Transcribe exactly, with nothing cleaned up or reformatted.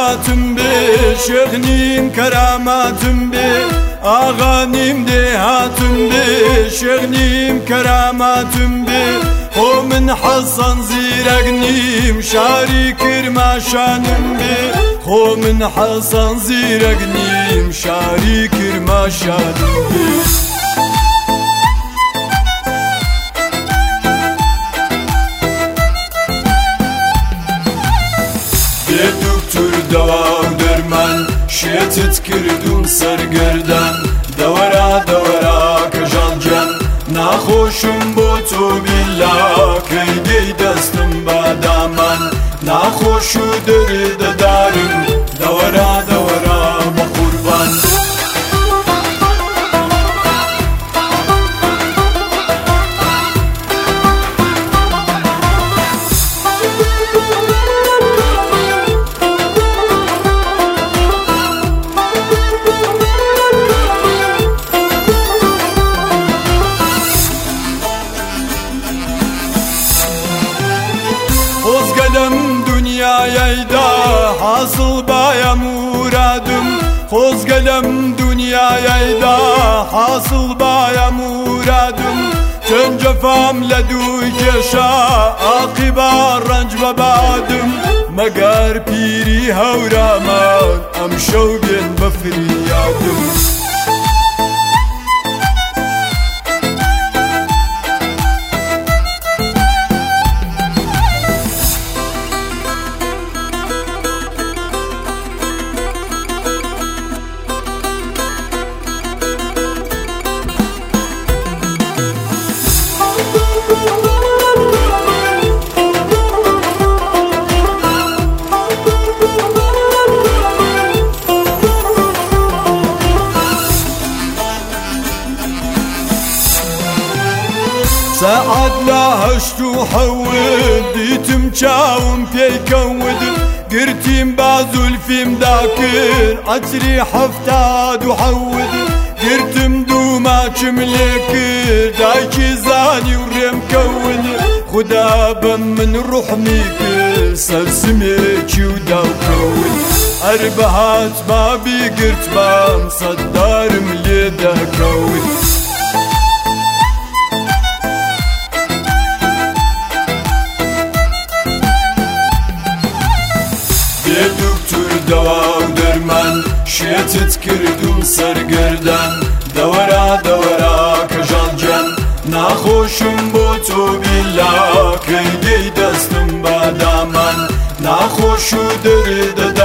هاتم بێ شێخ نیم کەراماتم بێ ئاغا نیم دێ هاتم بێ شێخ نیم کەراماتم بێ خۆ من حەسەن زیرەک نیم شاری کرماشانم بێ خۆ من حەسەن زیرەک نیم شاری کرماشانم بێ دکتور دەوا و دەرمان شێتت کردوم سەرگەردان دەوەرا دەوەرا کەژاڵگیان ناخۆشم بۆ تۆ بیلا کەی دەی دەستم بادامان ناخۆش و دەردەدارم دەوەرا دەوەرا بە قوربان خۆزگەلم دنیایەیدا حاصل باە مورادم خۆزگەلم دنیایەیدا حاصل باە مورادم چەند جەفام لە دووی کێشا عاقیبا ڕەنج بەبادم مەگەر پیری هەورامان ئەم شەو بێن بە فریادم سەعات لە هەشت و حەوت دیتم چاوم پێیکەوت گرتیم با زولفیمدا کرد عەتری هەفتاد و حەوت گرتم دوو ماچم لێ کرد دایکی زانی و ڕێم کەوت خودا بەم من ڕوحمی کرد سەرسمێکی و داوکەوت هەر بەهات بابی گرت بام سەددارم لێ دەکەوت دکتور دەوا و دەرمان شێتت کردوم سەرگەردان دەوەرا دەوەرا کەژاڵگیان ناخۆشم بۆ تۆ بیلا کەی دەی دەستم بادامان ناخۆش و دەردەدا